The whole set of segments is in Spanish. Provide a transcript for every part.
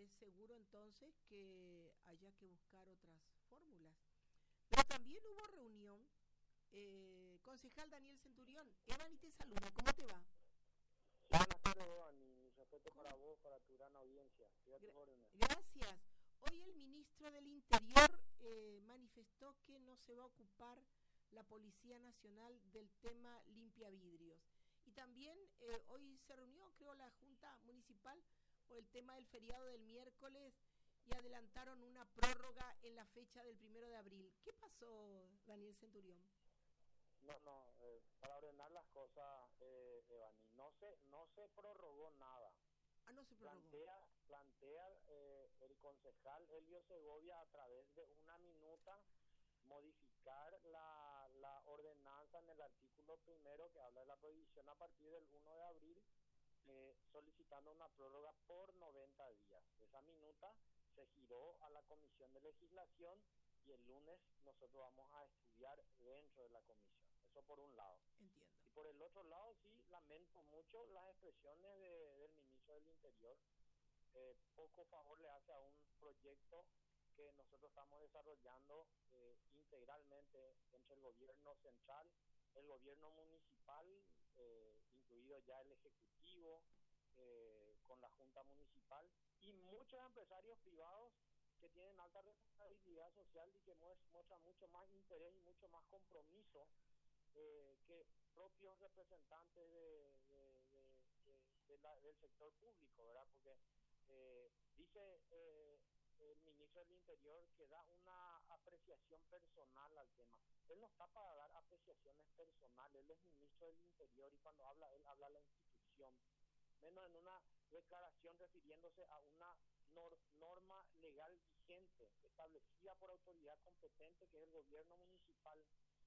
es seguro entonces que haya que buscar otras fórmulas. Pero también hubo reunión. Concejal Daniel Centurión, Evani te saluda, ¿cómo te va? Sí, buenas tardes, Evan, y mi respeto ¿Cómo? para vos, para tu gran audiencia. Gracias. Hoy el ministro del Interior manifestó que no se va a ocupar la Policía Nacional del tema limpia vidrios. Y también hoy se reunió, creo, la Junta Municipal por el tema del feriado del miércoles y adelantaron una prórroga en la fecha del 1 de abril. ¿Qué pasó, Daniel Centurión? Para ordenar las cosas, Evani, no se prorrogó nada. Ah, no se prorrogó. Plantea el concejal Elio Segovia a través de una minuta modificar la ordenanza en el artículo primero que habla de la prohibición a partir del 1 de abril, solicitando una prórroga por 90 días. Esa minuta se giró a la Comisión de Legislación y el lunes nosotros vamos a estudiar dentro de la comisión. Eso por un lado. Entiendo. Y por el otro lado, sí, lamento mucho las expresiones del ministro del Interior. Poco favor le hace a un proyecto que nosotros estamos desarrollando integralmente entre el gobierno central, el gobierno municipal, incluido ya el ejecutivo, con la junta municipal, y muchos empresarios privados que tienen alta responsabilidad social y que muestran mucho más interés y mucho más compromiso que propios representantes del sector público, ¿verdad? Porque dice el ministro del Interior que da una apreciación personal al tema. Él no está para dar apreciaciones personales, él es ministro del Interior y cuando habla, él habla a la institución, menos en una declaración refiriéndose a una norma legal vigente establecida por autoridad competente que es el gobierno municipal,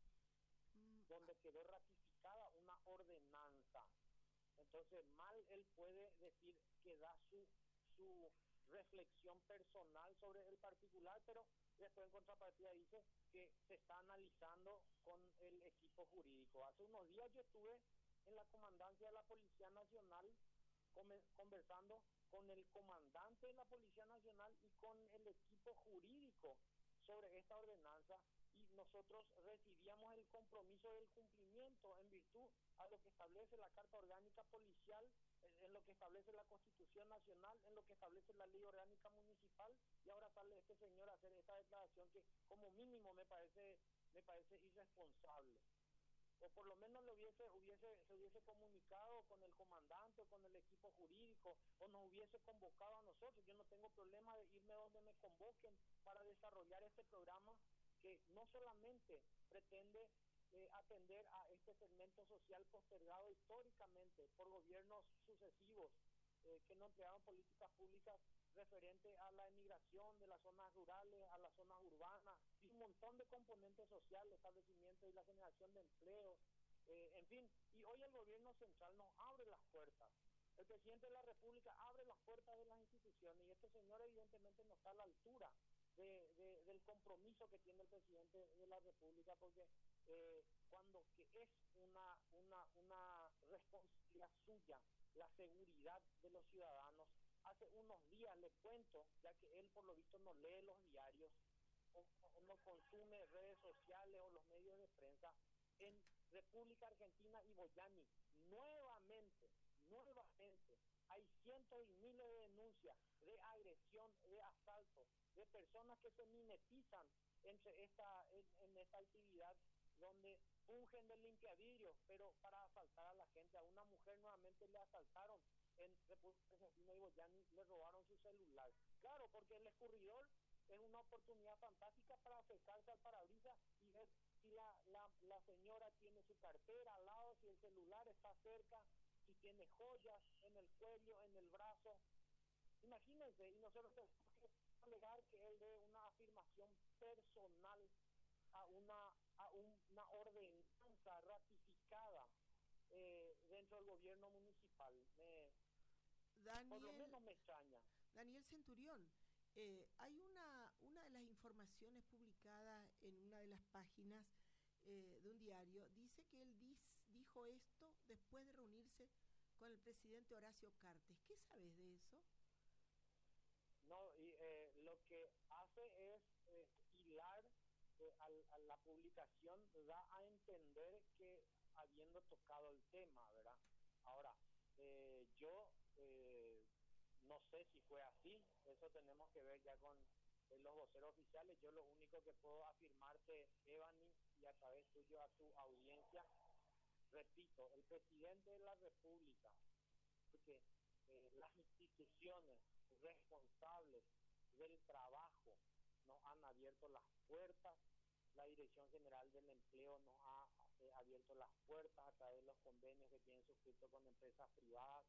donde quedó ratificada una ordenanza. Entonces mal él puede decir que da su reflexión personal sobre el particular, pero después en contrapartida dice que se está analizando con el equipo jurídico. Hace unos días yo estuve en la comandancia de la Policía Nacional conversando con el comandante de la Policía Nacional y con el equipo jurídico sobre esta ordenanza, y nosotros recibíamos el compromiso del cumplimiento en virtud a lo que establece la Carta Orgánica Policial, en lo que establece la Constitución Nacional, en lo que establece la Ley Orgánica Municipal, y ahora sale este señor a hacer esta declaración que como mínimo me parece irresponsable. O por lo menos se hubiese comunicado con el comandante o con el equipo jurídico, o nos hubiese convocado a nosotros. Yo no tengo problema de irme donde me convoquen para desarrollar este programa que no solamente pretende atender a este segmento social postergado históricamente por gobiernos sucesivos que no emplearon políticas públicas referente a la emigración de las zonas rurales a las zonas urbanas, y un montón de componentes sociales, establecimiento y la generación de empleo, en fin. Y hoy el gobierno central nos abre las puertas. El presidente de la República abre las puertas de las instituciones, y este señor evidentemente no está a la altura del compromiso que tiene el presidente de la República, porque cuando que es una responsabilidad suya la seguridad de los ciudadanos. Hace unos días le cuento, ya que él por lo visto no lee los diarios o no consume redes sociales o los medios de prensa, en República Argentina y Boyani nuevamente hay cientos y miles de denuncias de agresión, de asalto, de personas que se mimetizan en esta actividad donde fungen de limpiavidrios, pero para asaltar a la gente. A una mujer nuevamente le asaltaron en República Argentina y Boyani, le robaron su celular. Claro, porque el escurridor es una oportunidad fantástica para acercarse al parabrisas y ver si la señora tiene su cartera al lado, si el celular está cerca, si tiene joyas en el cuello, en el brazo. Imagínense, y nosotros tenemos que alegar que él dé una afirmación personal a una ordenanza ratificada dentro del gobierno municipal. Por lo menos me extraña. Daniel Centurión, hay una de las informaciones publicadas en una de las páginas de un diario, dice que él dijo esto después de reunirse con el presidente Horacio Cartes. ¿Qué sabes de eso? que hace es hilar a la publicación, da a entender que habiendo tocado el tema, ¿verdad? Ahora, yo no sé si fue así, eso tenemos que ver ya con los voceros oficiales. Yo lo único que puedo afirmarte, Evany, y a través tuyo a tu audiencia, repito, el presidente de la República, porque las instituciones responsables del trabajo nos han abierto las puertas, la Dirección General del Empleo nos ha abierto las puertas a través de los convenios que tienen suscritos con empresas privadas.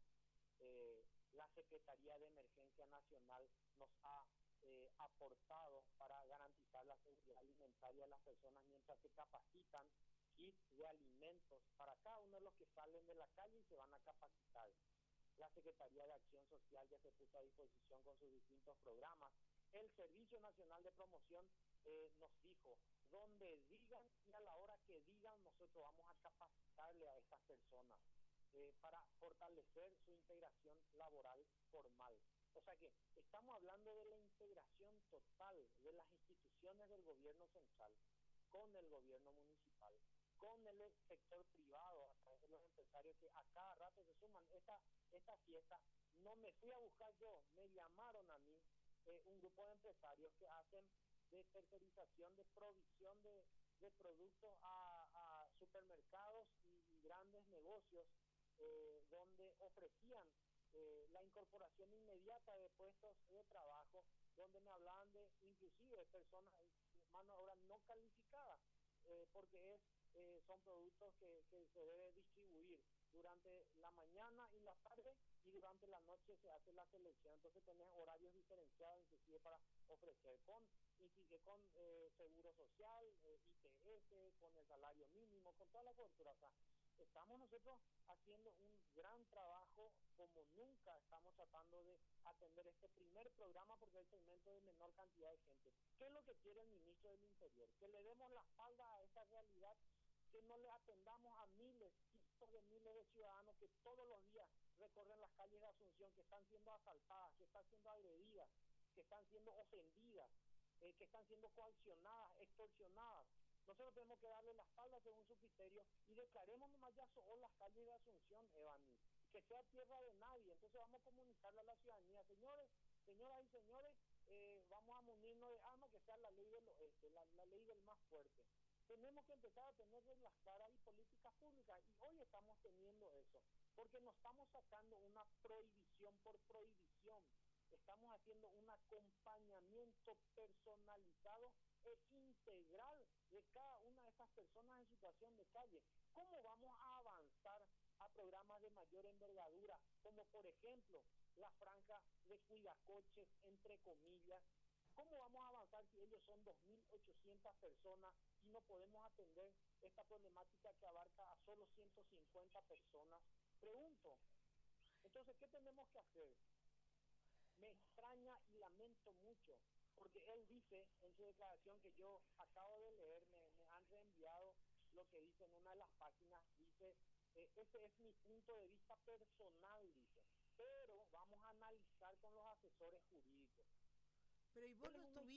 La Secretaría de Emergencia Nacional nos ha aportado para garantizar la seguridad alimentaria de las personas mientras se capacitan kits de alimentos para cada uno de los que salen de la calle y se van a capacitar. La Secretaría de Acción Social ya se puso a disposición con sus distintos programas. El Servicio Nacional de Promoción nos dijo, donde digan y a la hora que digan, nosotros vamos a capacitarle a estas personas para fortalecer su integración laboral formal. O sea que estamos hablando de la integración total de las instituciones del gobierno central con el gobierno municipal, con el sector privado, a través de los empresarios que a cada rato se suman. Esta fiesta no me fui a buscar yo, me llamaron a mí un grupo de empresarios que hacen de tercerización, de provisión de productos a supermercados y grandes negocios, donde ofrecían la incorporación inmediata de puestos de trabajo, donde me hablaban de inclusive personas, mano de obra no calificada, porque son productos que se debe distribuir durante la mañana y la tarde, y durante la noche se hace la selección. Entonces tenés horarios diferenciados inclusive para ofrecer con seguro social, ITS, con el salario mínimo, con toda la cobertura. O sea, estamos nosotros haciendo un gran trabajo, como nunca estamos tratando de atender este primer programa, porque es el segmento de menor cantidad de gente. ¿Qué es lo que quiere el ministro del Interior? Que le demos la espalda a esta realidad, que no le atendamos a miles, cientos de miles de ciudadanos que todos los días recorren las calles de Asunción, que están siendo asaltadas, que están siendo agredidas, que están siendo ofendidas, que están siendo coaccionadas, extorsionadas. Nosotros tenemos que darle la espalda según su criterio y declaremos nomás ya son las calles de Asunción, Evany, que sea tierra de nadie. Entonces vamos a comunicarle a la ciudadanía, señores, señoras y señores, vamos a munirnos de armas, que sea la ley del oeste, la ley del más fuerte. Tenemos que empezar a tener reglas claras y políticas públicas, y hoy estamos teniendo eso, porque no estamos sacando una prohibición por prohibición, estamos haciendo un acompañamiento personalizado e integral de cada una de estas personas en situación de calle. ¿Cómo vamos a avanzar a programas de mayor envergadura, como por ejemplo la franja de cuidacoches, entre comillas? ¿Cómo vamos a avanzar si ellos son 2.800 personas y no podemos atender esta problemática que abarca a solo 150 personas? Pregunto. Entonces, ¿qué tenemos que hacer? Me extraña y lamento mucho, porque él dice en su declaración, que yo acabo de leer, me han reenviado lo que dice en una de las páginas, dice, ese es mi punto de vista personal, dice, pero vamos a analizar con los asesores jurídicos. Pero ¿y vos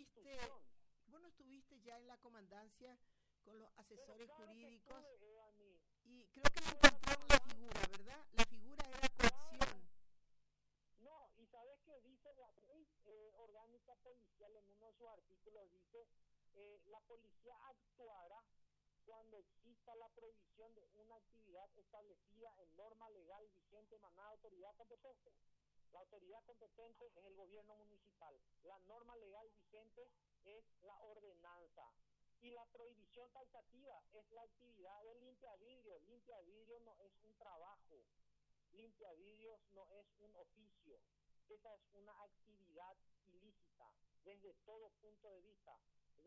no estuviste ya en la comandancia con los asesores jurídicos? Y creo que no encontraron la figura, ¿verdad? La figura era coacción. No, y ¿sabes qué dice la ley orgánica policial en uno de sus artículos? Dice, la policía actuará cuando exista la prohibición de una actividad establecida en norma legal vigente emanada de autoridad competente. La autoridad competente es el gobierno municipal. La norma legal vigente es la ordenanza. Y la prohibición taxativa es la actividad del limpiavidrio. Limpiavidrio no es un trabajo. Limpiavidrios no es un oficio. Esa es una actividad ilícita desde todo punto de vista.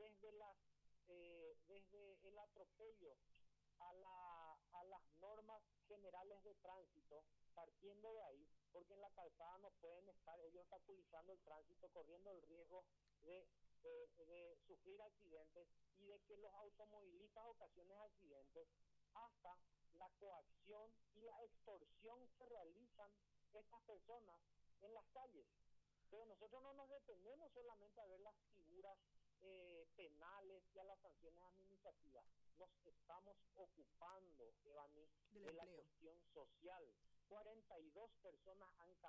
Desde el atropello a las normas generales de tránsito, partiendo de ahí, porque en la calzada no pueden estar ellos obstaculizando el tránsito, corriendo el riesgo de sufrir accidentes y de que los automovilistas ocasionen accidentes, hasta la coacción y la extorsión que realizan estas personas en las calles. Pero nosotros no nos detenemos solamente a ver las figuras penales y a las sanciones administrativas. Nos estamos ocupando, Evani, de la cuestión social. 42 personas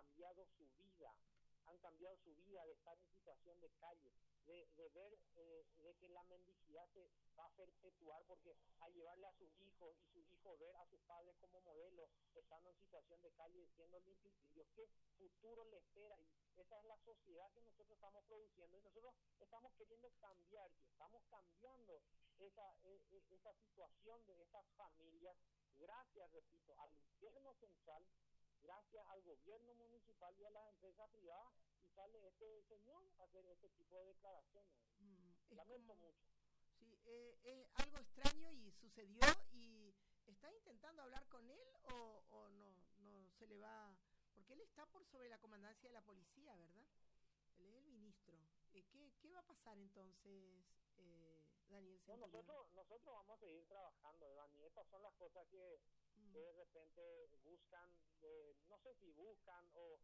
han cambiado su vida de estar en situación de calle, de ver de que la mendicidad se va a perpetuar, porque al llevarle a sus hijos y sus hijos ver a sus padres como modelos, estando en situación de calle, siendo limpios, ¿qué futuro le espera? Y esa es la sociedad que nosotros estamos produciendo, y nosotros estamos queriendo cambiar, y estamos cambiando esa situación de estas familias, gracias, repito, al gobierno central, gracias al gobierno municipal y a las empresas privadas, y sale este señor a hacer este tipo de declaraciones. Lamento mucho. Sí, es algo extraño y sucedió. ¿Y está intentando hablar con él o no se le va? Porque él está por sobre la comandancia de la policía, ¿verdad? Él es el ministro. ¿Qué va a pasar entonces, Daniel Centurión? Nosotros vamos a seguir trabajando, Dani. Estas son las cosas que de repente buscan, no sé si buscan o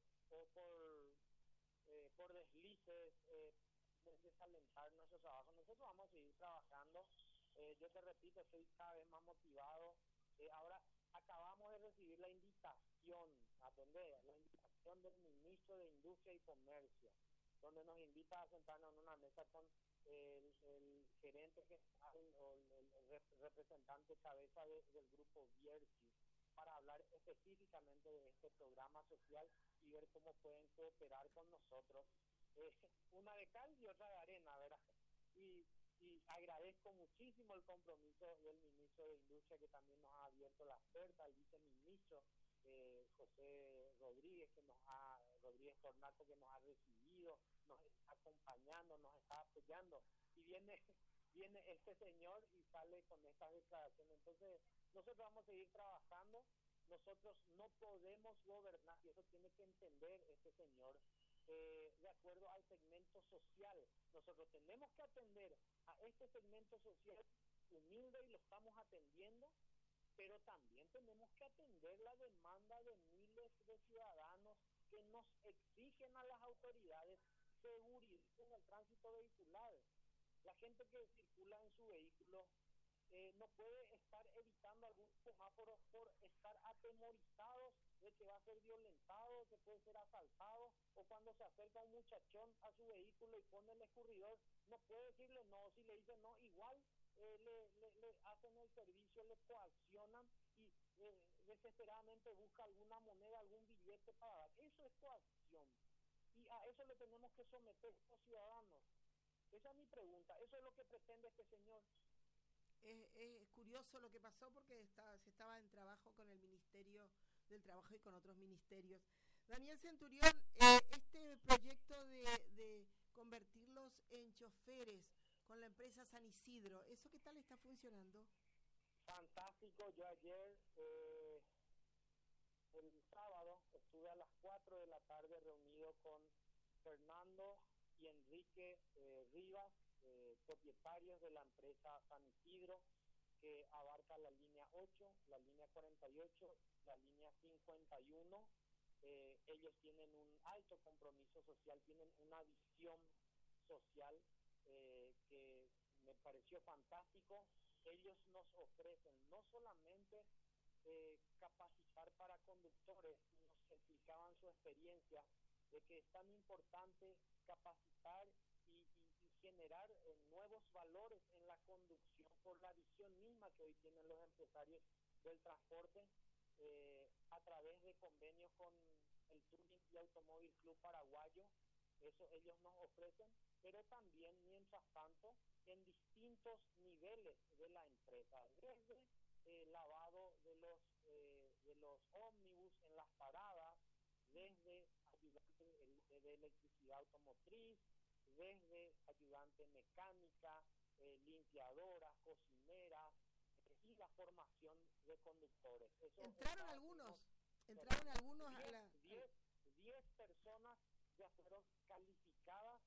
por deslices, desalentar nuestro trabajo. Nosotros vamos a seguir trabajando. Yo te repito, estoy cada vez más motivado. Ahora acabamos de recibir la invitación, ¿atendés? La invitación del ministro de Industria y Comercio, donde nos invita a sentarnos en una mesa con el gerente general o el representante cabeza del grupo Viersi, para hablar específicamente de este programa social y ver cómo pueden cooperar con nosotros. Una de cal y otra de arena, ¿verdad? Y agradezco muchísimo el compromiso del ministro de Industria, que también nos ha abierto las puertas, al viceministro José Rodríguez, Rodríguez Tornato, que nos ha recibido, nos está acompañando, nos está apoyando, y viene este señor y sale con estas declaraciones. Entonces nosotros vamos a seguir trabajando. Nosotros no podemos gobernar, y eso tiene que entender este señor, de acuerdo al segmento social. Nosotros tenemos que atender a este segmento social humilde, y lo estamos atendiendo, pero también tenemos que atender la demanda de miles de ciudadanos que nos exigen a las autoridades seguridad en el tránsito vehicular. La gente que circula en su vehículo no puede estar evitando algún semáforo por estar atemorizados de que va a ser violentado, que puede ser asaltado, o cuando se acerca un muchachón a su vehículo y pone el escurridor, no puede decirle no. Si le dicen no, igual le hacen el servicio, le coaccionan, y desesperadamente busca alguna moneda, algún billete para dar. Eso es coacción, y a eso le tenemos que someter a los ciudadanos. Esa es mi pregunta. ¿Eso es lo que pretende este señor? Es curioso lo que pasó, porque se estaba en trabajo con el Ministerio del Trabajo y con otros ministerios. Daniel Centurión, este proyecto de convertirlos en choferes con la empresa San Isidro, ¿eso qué tal está funcionando? Fantástico. Yo ayer, el sábado, estuve a las 4 de la tarde reunido con Fernando y Enrique Rivas, propietarios de la empresa San Isidro, que abarca la línea 8, la línea 48, la línea 51. Ellos tienen un alto compromiso social, tienen una visión social que me pareció fantástico. Ellos nos ofrecen no solamente capacitar para conductores, nos explicaban su experiencia de que es tan importante capacitar y generar nuevos valores en la conducción por la visión misma que hoy tienen los empresarios del transporte, a través de convenios con el Touring y Automóvil Club Paraguayo. Eso ellos nos ofrecen, pero también, mientras tanto, en distintos niveles de la empresa, desde lavado de los ómnibus en las paradas, desde ayudante de electricidad automotriz, desde ayudante mecánica, limpiadoras, cocineras, y la formación de conductores. Eso entraron algunos a la... 10 personas ya fueron calificadas,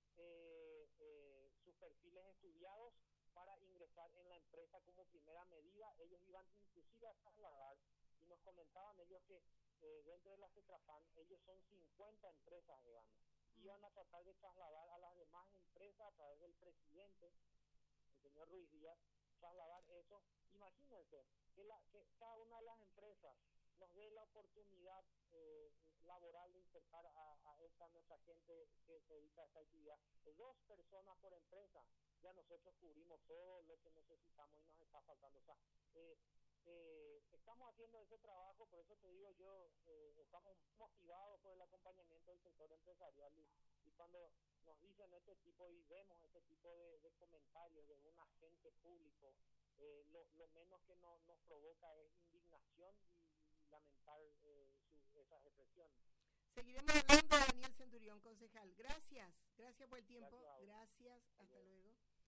sus perfiles estudiados para ingresar en la empresa como primera medida. Ellos iban inclusive a trasladar, y nos comentaban ellos que dentro de la CETRAFAN ellos son 50 empresas, digamos, iban a tratar de trasladar a las demás empresas a través del presidente, el señor Ruiz Díaz, trasladar eso. Imagínense que cada una de las empresas nos dé la oportunidad laboral de insertar a esta nuestra gente que se dedica a esta actividad. 2 personas por empresa, ya nosotros cubrimos todo lo que necesitamos y nos está faltando. O sea, estamos haciendo ese trabajo, por eso te digo yo, estamos motivados por el acompañamiento del sector empresarial y cuando nos dicen este tipo y vemos este tipo de comentarios de un agente público, lo menos que nos provoca es indignación y lamentar esas expresiones. Seguiremos hablando, Daniel Centurión, concejal. Gracias por el tiempo. Gracias. Hasta luego.